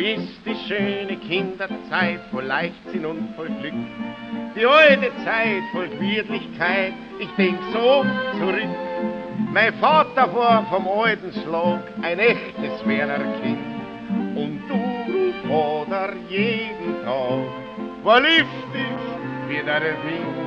ist die schöne Kinderzeit voll Leichtsinn und voll Glück. Die alte Zeit voll Gemütlichkeit, ich denk so zurück. Mein Vater war vom alten Schlag ein echtes Wernerkind. Und du Vater, jeden Tag war lüftig wie der Wind.